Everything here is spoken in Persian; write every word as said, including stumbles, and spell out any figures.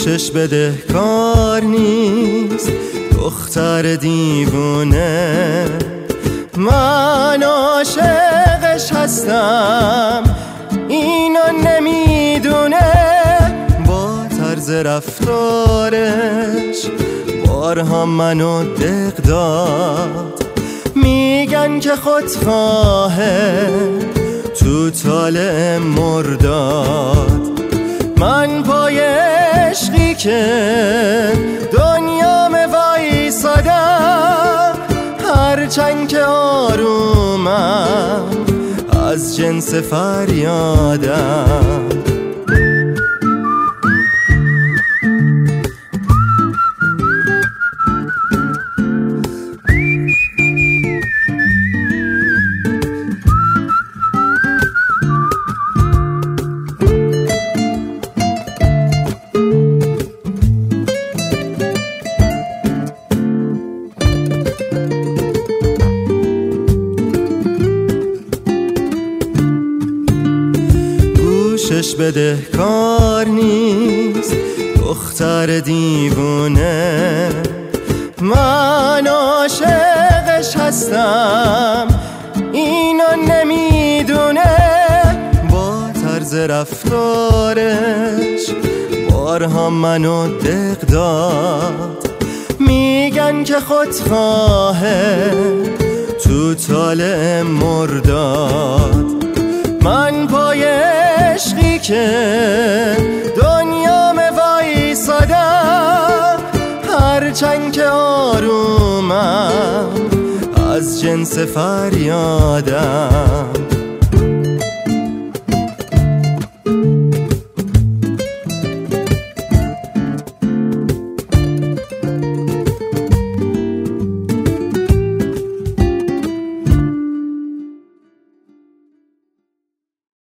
گوشش بده کار نیست دختر دیوونه، من عاشقش هستم اینو نمیدونه. با طرز رفتارش بارها منو دق داد، میگن که خودخواهه تو طالع مرداد. من پای عشقی که دنیام وایسادم، هرچند که آرومم از جنس فریادم. گوشش بده کار نیست دختر دیوونه، من عاشقش هستم اینو نمیدونه. با طرز رفتارش بارها منو دق داد، میگن که خودخواهه تو طالع مرداد. من پای عشقی که دنیام وایسادم، هرچند که آرومم از جنس فریادم.